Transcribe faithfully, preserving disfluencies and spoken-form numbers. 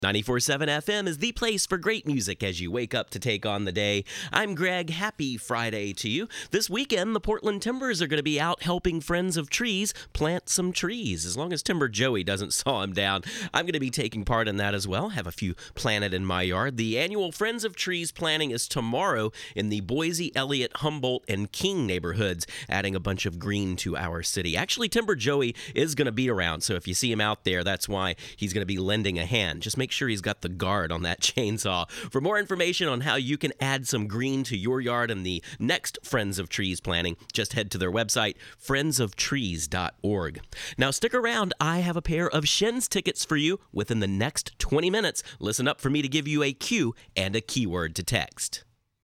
ninety-four point seven F M is the place for great music as you wake up to take on the day. I'm Greg. Happy Friday to you. This weekend, the Portland Timbers are going to be out helping Friends of Trees plant some trees. As long as Timber Joey doesn't saw them down, I'm going to be taking part in that as well. Have a few planted in my yard. The annual Friends of Trees planting is tomorrow in the Boise, Elliott, Humboldt, and King neighborhoods, adding a bunch of green to our city. Actually, Timber Joey is going to be around, so if you see him out there, that's why he's going to be lending a hand. Just make sure he's got the guard on that chainsaw. For more information on how you can add some green to your yard and the next Friends of Trees planting, just head to their website, friends of trees dot org. Now stick around. I have a pair of Shins tickets for you within the next twenty minutes. Listen up for me to give you a cue and a keyword to text.